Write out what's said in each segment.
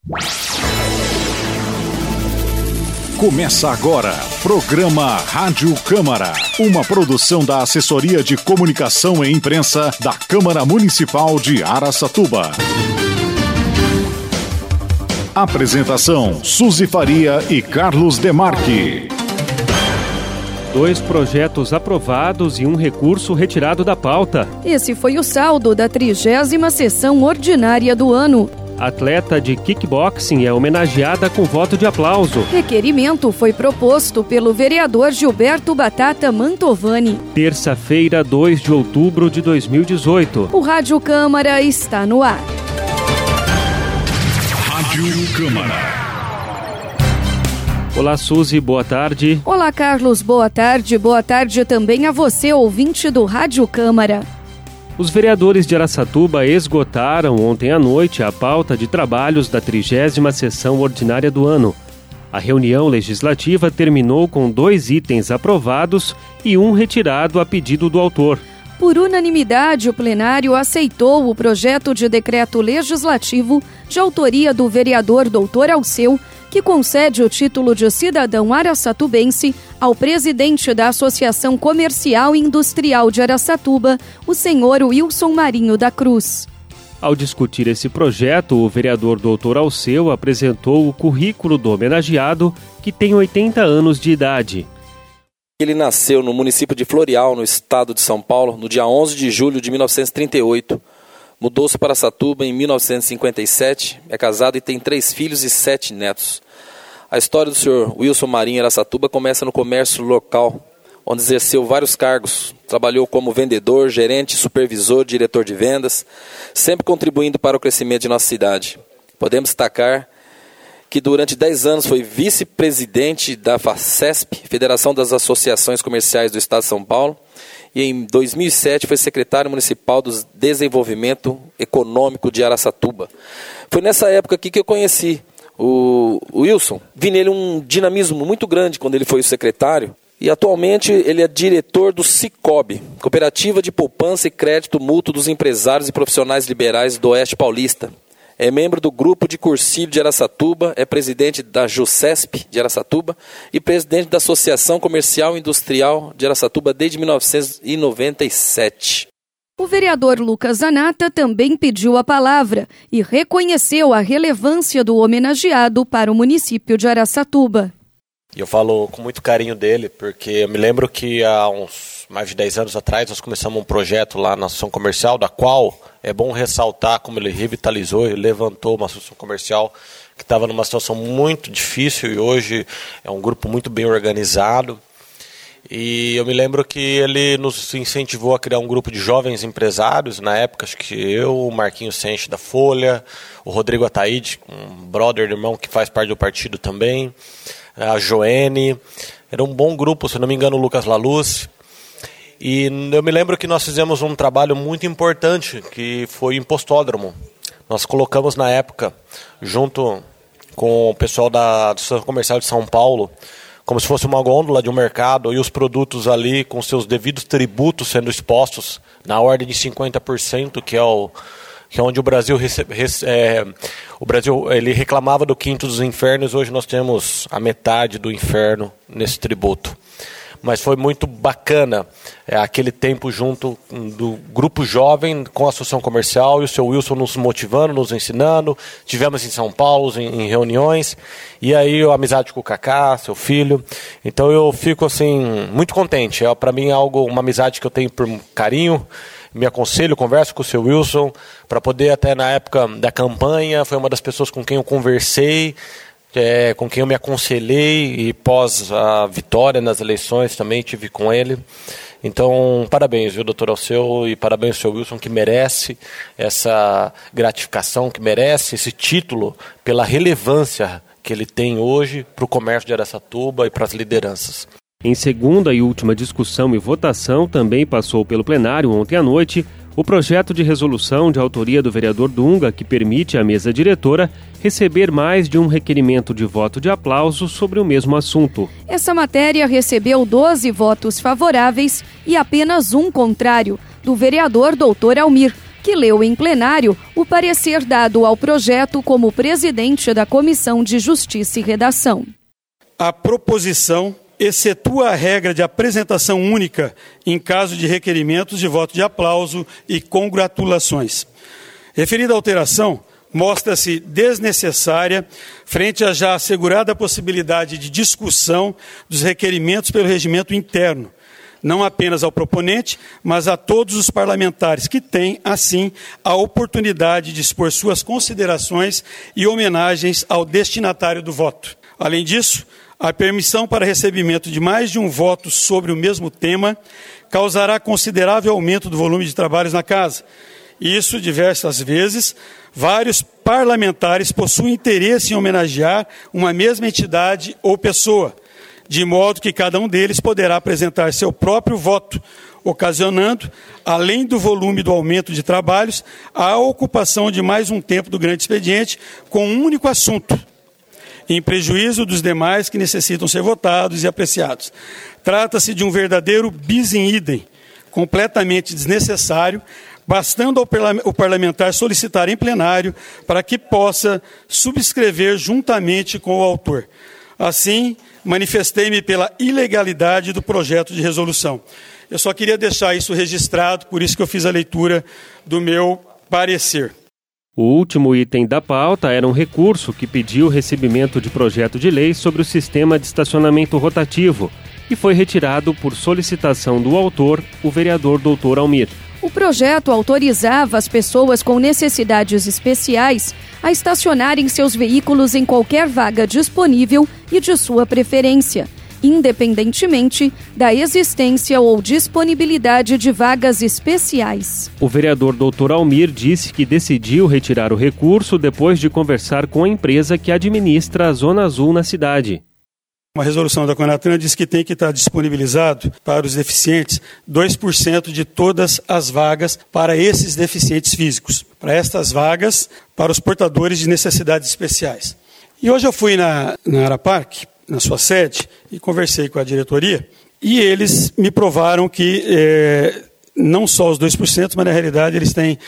Começa agora, programa Rádio Câmara, uma produção da Assessoria de Comunicação e Imprensa da Câmara Municipal de Araçatuba. Apresentação, Suzy Faria e Carlos Demarque. 2 projetos aprovados e um recurso retirado da pauta. Esse foi o saldo da 30ª sessão ordinária do ano. Atleta de kickboxing é homenageada com voto de aplauso. Requerimento foi proposto pelo vereador Gilberto Batata Mantovani. Terça-feira, 2 de outubro de 2018. O Rádio Câmara está no ar. Rádio Câmara. Olá, Suzy, boa tarde. Olá, Carlos, boa tarde. Boa tarde também a você, ouvinte do Rádio Câmara. Os vereadores de Araçatuba esgotaram ontem à noite a pauta de trabalhos da 30ª sessão ordinária do ano. A reunião legislativa terminou com 2 itens aprovados e um retirado a pedido do autor. Por unanimidade, o plenário aceitou o projeto de decreto legislativo de autoria do vereador Dr. Alceu, que concede o título de cidadão araçatubense ao presidente da Associação Comercial e Industrial de Araçatuba, o senhor Wilson Marinho da Cruz. Ao discutir esse projeto, o vereador Dr. Alceu apresentou o currículo do homenageado, que tem 80 anos de idade. Ele nasceu no município de Floreal, no estado de São Paulo, no dia 11 de julho de 1938. Mudou-se para Araçatuba em 1957, é casado e tem 3 filhos e 7 netos. A história do senhor Wilson Marinho em Araçatuba começa no comércio local, onde exerceu vários cargos. Trabalhou como vendedor, gerente, supervisor, diretor de vendas, sempre contribuindo para o crescimento de nossa cidade. Podemos destacar que durante 10 anos foi vice-presidente da FACESP, Federação das Associações Comerciais do Estado de São Paulo, e em 2007 foi secretário municipal do Desenvolvimento Econômico de Araçatuba. Foi nessa época aqui que eu conheci o Wilson. Vi nele um dinamismo muito grande quando ele foi o secretário, e atualmente ele é diretor do Cicobi, Cooperativa de Poupança e Crédito Mútuo dos Empresários e Profissionais Liberais do Oeste Paulista. É membro do Grupo de Cursilho de Araçatuba, é presidente da JUCESP de Araçatuba e presidente da Associação Comercial e Industrial de Araçatuba desde 1997. O vereador Lucas Zanata também pediu a palavra e reconheceu a relevância do homenageado para o município de Araçatuba. Eu falo com muito carinho dele, porque eu me lembro que há uns mais de 10 anos atrás nós começamos um projeto lá na Associação Comercial, da qual é bom ressaltar como ele revitalizou e levantou uma associação comercial que estava numa situação muito difícil e hoje é um grupo muito bem organizado. E eu me lembro que ele nos incentivou a criar um grupo de jovens empresários, na época acho que eu, o Marquinhos Senche da Folha, o Rodrigo Ataíde, um brother, irmão que faz parte do partido também, a Joene, era um bom grupo, se não me engano o Lucas Laluz. E eu me lembro que nós fizemos um trabalho muito importante, que foi o impostódromo. Nós colocamos na época, junto com o pessoal da Associação Comercial de São Paulo, como se fosse uma gôndola de um mercado, e os produtos ali com seus devidos tributos sendo expostos, na ordem de 50%, que é onde o Brasil ele reclamava do quinto dos infernos. Hoje nós temos a metade do inferno nesse tributo. Mas foi muito bacana aquele tempo junto do grupo jovem com a Associação Comercial e o seu Wilson nos motivando, nos ensinando. Tivemos em São Paulo em reuniões, e aí a amizade com o Cacá, seu filho. Então eu fico assim muito contente. Para mim é uma amizade que eu tenho por carinho. Me aconselho, converso com o seu Wilson para poder, até na época da campanha, foi uma das pessoas com quem eu conversei, com quem eu me aconselhei, e pós a vitória nas eleições também tive com ele. Então, parabéns, viu, doutor Alceu, e parabéns ao seu Wilson, que merece essa gratificação, que merece esse título pela relevância que ele tem hoje para o comércio de Araçatuba e para as lideranças. Em segunda e última discussão e votação, também passou pelo plenário ontem à noite o projeto de resolução de autoria do vereador Dunga, que permite à mesa diretora receber mais de um requerimento de voto de aplauso sobre o mesmo assunto. Essa matéria recebeu 12 votos favoráveis e apenas um contrário, do vereador Dr. Almir, que leu em plenário o parecer dado ao projeto como presidente da Comissão de Justiça e Redação. A proposição excetua a regra de apresentação única em caso de requerimentos de voto de aplauso e congratulações. Referida alteração mostra-se desnecessária frente à já assegurada possibilidade de discussão dos requerimentos pelo regimento interno, não apenas ao proponente, mas a todos os parlamentares que têm, assim, a oportunidade de expor suas considerações e homenagens ao destinatário do voto. Além disso, a permissão para recebimento de mais de um voto sobre o mesmo tema causará considerável aumento do volume de trabalhos na casa. Isso, diversas vezes, vários parlamentares possuem interesse em homenagear uma mesma entidade ou pessoa, de modo que cada um deles poderá apresentar seu próprio voto, ocasionando, além do volume do aumento de trabalhos, a ocupação de mais um tempo do grande expediente com um único assunto, em prejuízo dos demais que necessitam ser votados e apreciados. Trata-se de um verdadeiro bis in idem, completamente desnecessário, bastando ao parlamentar solicitar em plenário para que possa subscrever juntamente com o autor. Assim, manifestei-me pela ilegalidade do projeto de resolução. Eu só queria deixar isso registrado, por isso que eu fiz a leitura do meu parecer. O último item da pauta era um recurso que pediu o recebimento de projeto de lei sobre o sistema de estacionamento rotativo e foi retirado por solicitação do autor, o vereador Dr. Almir. O projeto autorizava as pessoas com necessidades especiais a estacionarem seus veículos em qualquer vaga disponível e de sua preferência, independentemente da existência ou disponibilidade de vagas especiais. O vereador Dr. Almir disse que decidiu retirar o recurso depois de conversar com a empresa que administra a Zona Azul na cidade. Uma resolução da Conatran diz que tem que estar disponibilizado para os deficientes 2% de todas as vagas para esses deficientes físicos. Para estas vagas, para os portadores de necessidades especiais. E hoje eu fui na Arapark, na sua sede, e conversei com a diretoria, e eles me provaram que não só os 2%, mas na realidade eles têm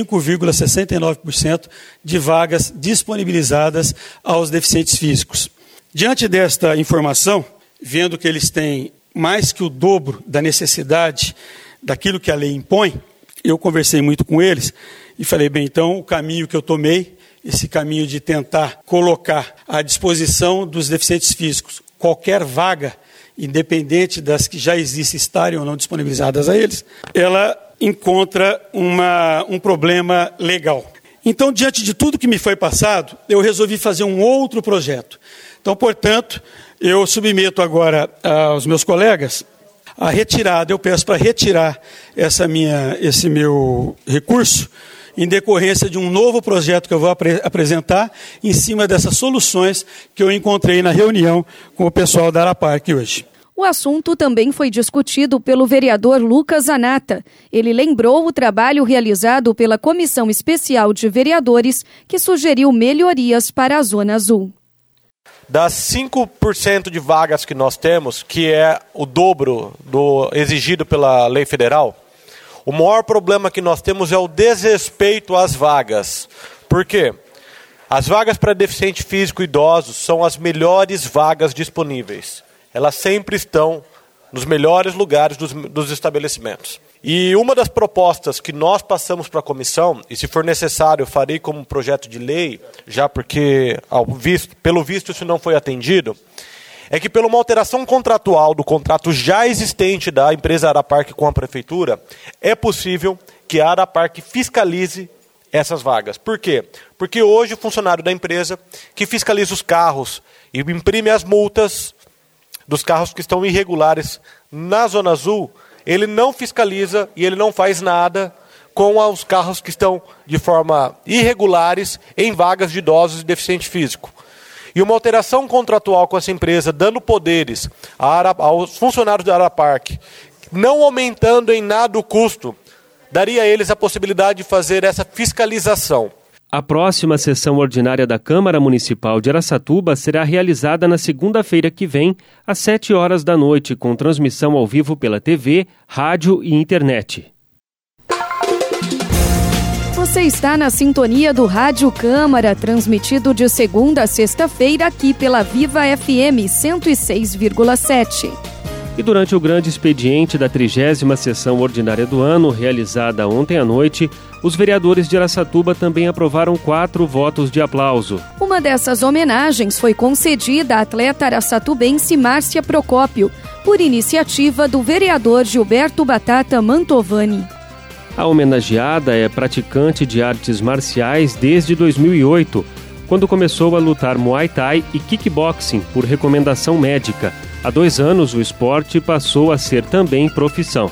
5,69% de vagas disponibilizadas aos deficientes físicos. Diante desta informação, vendo que eles têm mais que o dobro da necessidade daquilo que a lei impõe, eu conversei muito com eles e falei, bem, então o caminho que eu tomei, esse caminho de tentar colocar à disposição dos deficientes físicos qualquer vaga, independente das que já existem estarem ou não disponibilizadas a eles, ela encontra um problema legal. Então, diante de tudo que me foi passado, eu resolvi fazer um outro projeto. Então, portanto, eu submeto agora aos meus colegas a retirada, eu peço para retirar esse meu recurso em decorrência de um novo projeto que eu vou apresentar em cima dessas soluções que eu encontrei na reunião com o pessoal da Arapark hoje. O assunto também foi discutido pelo vereador Lucas Zanata. Ele lembrou o trabalho realizado pela Comissão Especial de Vereadores, que sugeriu melhorias para a Zona Azul. Das 5% de vagas que nós temos, que é o dobro do exigido pela lei federal, o maior problema que nós temos é o desrespeito às vagas. Por quê? As vagas para deficiente físico e idosos são as melhores vagas disponíveis. Elas sempre estão nos melhores lugares dos estabelecimentos. E uma das propostas que nós passamos para a comissão, e se for necessário eu farei como projeto de lei, já porque pelo visto isso não foi atendido, é que pela uma alteração contratual do contrato já existente da empresa Arapark com a prefeitura, é possível que a Arapark fiscalize essas vagas. Por quê? Porque hoje o funcionário da empresa que fiscaliza os carros e imprime as multas dos carros que estão irregulares na Zona Azul, ele não fiscaliza e ele não faz nada com os carros que estão de forma irregulares em vagas de idosos e deficiente físico. E uma alteração contratual com essa empresa, dando poderes aos funcionários da Arapark, não aumentando em nada o custo, daria a eles a possibilidade de fazer essa fiscalização. A próxima sessão ordinária da Câmara Municipal de Araçatuba será realizada na segunda-feira que vem, às 7h da noite, com transmissão ao vivo pela TV, rádio e internet. Você está na sintonia do Rádio Câmara, transmitido de segunda a sexta-feira aqui pela Viva FM 106,7. E durante o grande expediente da 30ª sessão ordinária do ano, realizada ontem à noite, os vereadores de Araçatuba também aprovaram 4 votos de aplauso. Uma dessas homenagens foi concedida à atleta araçatubense Márcia Procópio, por iniciativa do vereador Gilberto Batata Mantovani. A homenageada é praticante de artes marciais desde 2008, quando começou a lutar Muay Thai e kickboxing por recomendação médica. Há 2 anos, o esporte passou a ser também profissão.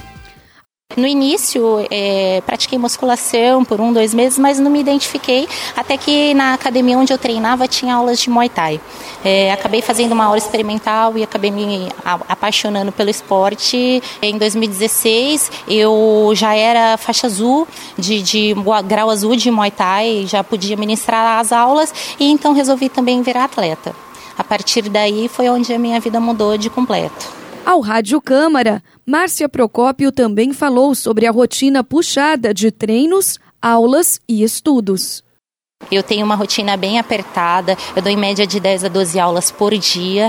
No início, pratiquei musculação por 2 meses, mas não me identifiquei, até que na academia onde eu treinava tinha aulas de Muay Thai. Acabei fazendo uma aula experimental e acabei me apaixonando pelo esporte. Em 2016, eu já era faixa azul, de grau azul de Muay Thai, já podia ministrar as aulas e então resolvi também virar atleta. A partir daí foi onde a minha vida mudou de completo. Ao Rádio Câmara, Márcia Procópio também falou sobre a rotina puxada de treinos, aulas e estudos. Eu tenho uma rotina bem apertada, eu dou em média de 10 a 12 aulas por dia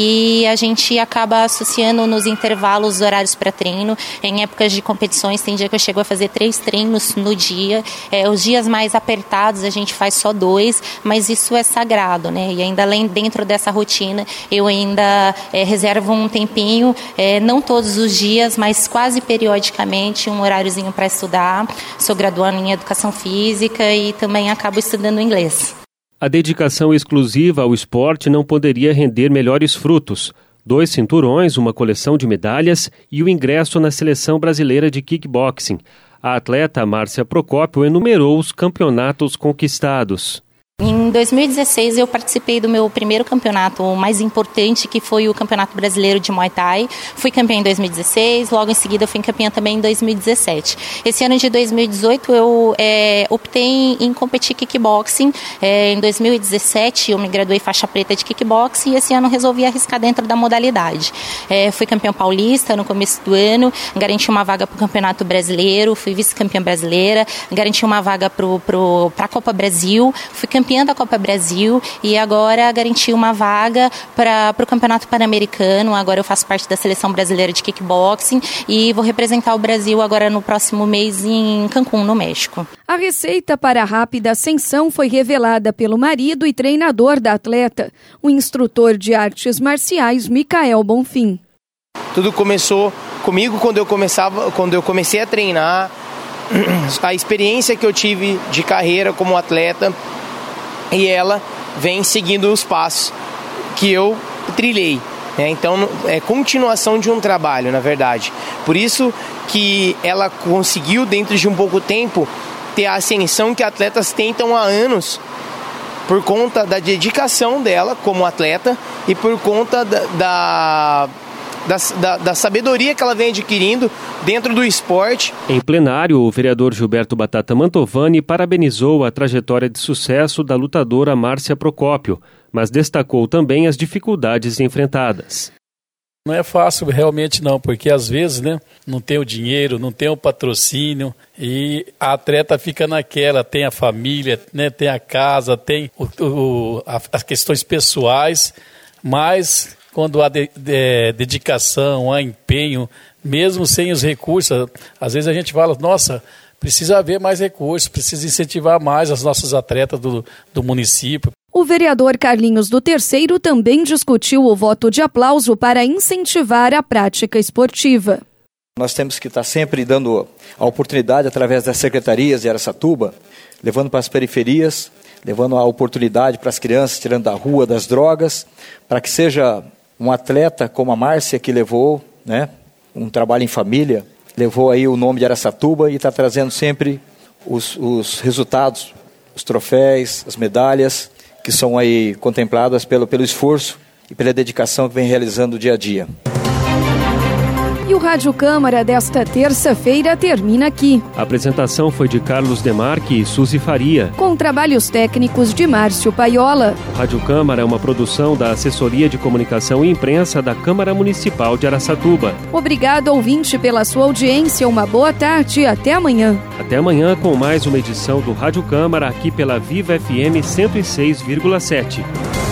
e a gente acaba associando nos intervalos horários para treino. Em épocas de competições tem dia que eu chego a fazer 3 treinos no dia. Os dias mais apertados a gente faz só 2, mas isso é sagrado, né? E ainda além dentro dessa rotina eu ainda reservo um tempinho, não todos os dias, mas quase periodicamente um horáriozinho para estudar. Sou graduando em Educação Física e também acabo estudando inglês. A dedicação exclusiva ao esporte não poderia render melhores frutos. 2 cinturões, uma coleção de medalhas e o ingresso na seleção brasileira de kickboxing. A atleta Márcia Procópio enumerou os campeonatos conquistados. Em 2016 eu participei do meu primeiro campeonato, o mais importante, que foi o Campeonato Brasileiro de Muay Thai. Fui campeã em 2016, logo em seguida eu fui campeã também em 2017. Esse ano de 2018 eu optei em competir kickboxing. Em 2017 eu me graduei faixa preta de kickboxing e esse ano resolvi arriscar dentro da modalidade. Fui campeã paulista no começo do ano, garanti uma vaga para o Campeonato Brasileiro, fui vice-campeã brasileira, garanti uma vaga para a Copa Brasil, fui campeã da Copa Brasil e agora garanti uma vaga para o Campeonato Pan-Americano. Agora eu faço parte da Seleção Brasileira de Kickboxing e vou representar o Brasil agora no próximo mês em Cancún, no México. A receita para a rápida ascensão foi revelada pelo marido e treinador da atleta, o instrutor de artes marciais Micael Bonfim. Tudo começou comigo quando eu comecei a treinar, a experiência que eu tive de carreira como atleta. E ela vem seguindo os passos que eu trilhei. Então, é continuação de um trabalho, na verdade. Por isso que ela conseguiu, dentro de um pouco tempo, ter a ascensão que atletas tentam há anos, por conta da dedicação dela como atleta e por conta da sabedoria que ela vem adquirindo dentro do esporte. Em plenário, o vereador Gilberto Batata Mantovani parabenizou a trajetória de sucesso da lutadora Márcia Procópio, mas destacou também as dificuldades enfrentadas. Não é fácil realmente não, porque às vezes, não tem o dinheiro, não tem o patrocínio e a atleta fica naquela, tem a família, tem a casa, tem as questões pessoais, mas quando há dedicação, há empenho, mesmo sem os recursos, às vezes a gente fala, nossa, precisa haver mais recursos, precisa incentivar mais os nossos atletas do município. O vereador Carlinhos do Terceiro também discutiu o voto de aplauso para incentivar a prática esportiva. Nós temos que estar sempre dando a oportunidade através das secretarias de Araçatuba, levando para as periferias, levando a oportunidade para as crianças, tirando da rua, das drogas, para que seja um atleta como a Márcia, que levou um trabalho em família, levou aí o nome de Araçatuba e está trazendo sempre os resultados, os troféus, as medalhas, que são aí contempladas pelo esforço e pela dedicação que vem realizando dia a dia. E o Rádio Câmara desta terça-feira termina aqui. A apresentação foi de Carlos Demarque e Suzy Faria, com trabalhos técnicos de Márcio Paiola. O Rádio Câmara é uma produção da Assessoria de Comunicação e Imprensa da Câmara Municipal de Araçatuba. Obrigado, ouvinte, pela sua audiência. Uma boa tarde e até amanhã. Até amanhã com mais uma edição do Rádio Câmara aqui pela Viva FM 106,7.